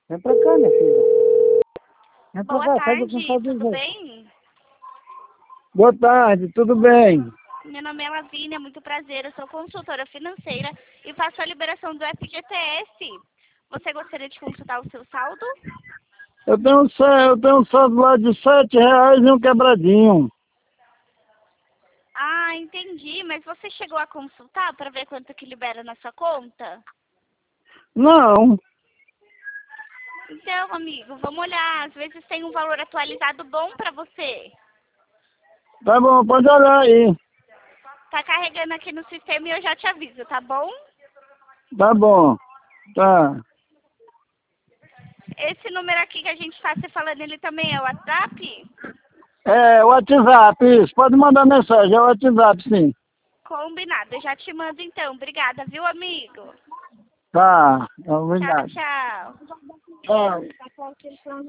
Vem pra cá, minha filha. Vem pra Boa cá, faz o que tarde, pode tudo dizer. bem? Boa tarde, tudo bem? Meu nome é Lavínia, muito prazer. Eu sou consultora financeira e faço a liberação do FGTS. Você gostaria de consultar o seu saldo? Eu tenho um saldo lá de R$ 7 e um quebradinho. Ah, entendi. Mas você chegou a consultar para ver quanto que libera na sua conta? Não, Então, amigo, vamos olhar. Às vezes tem um valor atualizado bom para você. tá bom, pode olhar aí. Tá carregando aqui no sistema e eu já te aviso, tá bom? Tá bom, tá. Esse número aqui que a gente está se falando, ele também é o WhatsApp? É, WhatsApp, isso. Pode mandar mensagem, é o WhatsApp, sim. Combinado, eu já te mando então. Obrigada, viu, amigo? Tá, Tchau, obrigado. tchau. Tchau.